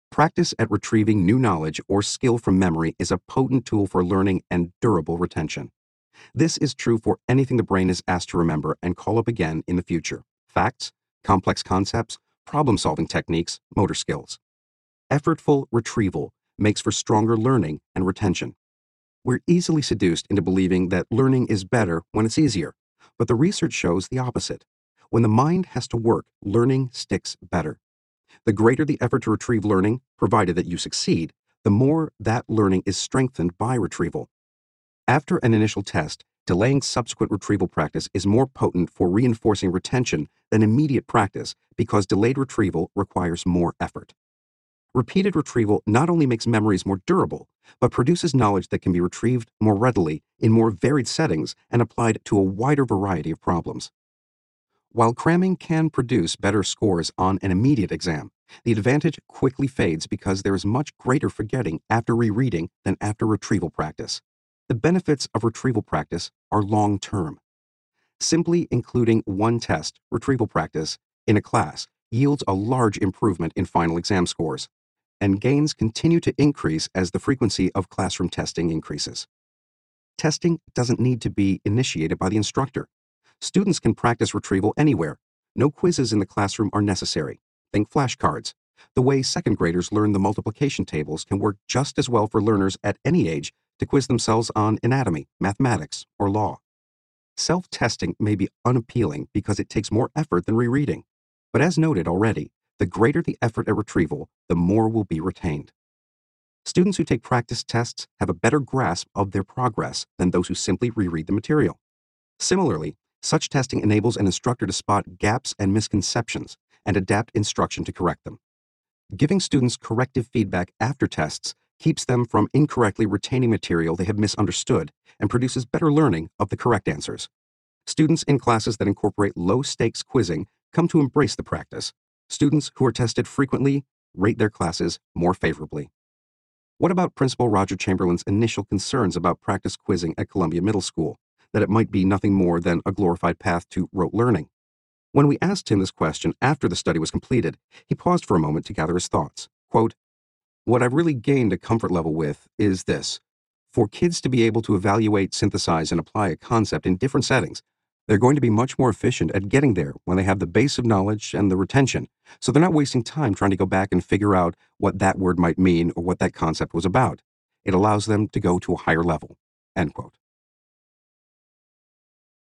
Practice at retrieving new knowledge or skill from memory is a potent tool for learning and durable retention. This is true for anything the brain is asked to remember and call up again in the future: facts, complex concepts, problem-solving techniques, motor skills. Effortful retrieval makes for stronger learning and retention. We're easily seduced into believing that learning is better when it's easier, but the research shows the opposite. When the mind has to work, learning sticks better. The greater the effort to retrieve learning, provided that you succeed, the more that learning is strengthened by retrieval. After an initial test, delaying subsequent retrieval practice is more potent for reinforcing retention than immediate practice because delayed retrieval requires more effort. Repeated retrieval not only makes memories more durable, but produces knowledge that can be retrieved more readily in more varied settings and applied to a wider variety of problems. While cramming can produce better scores on an immediate exam, the advantage quickly fades because there is much greater forgetting after rereading than after retrieval practice. The benefits of retrieval practice are long-term. Simply including one test, retrieval practice, in a class yields a large improvement in final exam scores, and gains continue to increase as the frequency of classroom testing increases. Testing doesn't need to be initiated by the instructor. Students can practice retrieval anywhere. No quizzes in the classroom are necessary. Think flashcards. The way second graders learn the multiplication tables can work just as well for learners at any age to quiz themselves on anatomy, mathematics, or law. Self-testing may be unappealing because it takes more effort than rereading. But as noted already, the greater the effort at retrieval, the more will be retained. Students who take practice tests have a better grasp of their progress than those who simply reread the material. Similarly, such testing enables an instructor to spot gaps and misconceptions and adapt instruction to correct them. Giving students corrective feedback after tests keeps them from incorrectly retaining material they have misunderstood and produces better learning of the correct answers. Students in classes that incorporate low-stakes quizzing come to embrace the practice. Students who are tested frequently rate their classes more favorably. What about Principal Roger Chamberlain's initial concerns about practice quizzing at Columbia Middle School, that it might be nothing more than a glorified path to rote learning? When we asked him this question after the study was completed, he paused for a moment to gather his thoughts. Quote, "What I've really gained a comfort level with is this. For kids to be able to evaluate, synthesize, and apply a concept in different settings, they're going to be much more efficient at getting there when they have the base of knowledge and the retention, so they're not wasting time trying to go back and figure out what that word might mean or what that concept was about. It allows them to go to a higher level." End quote.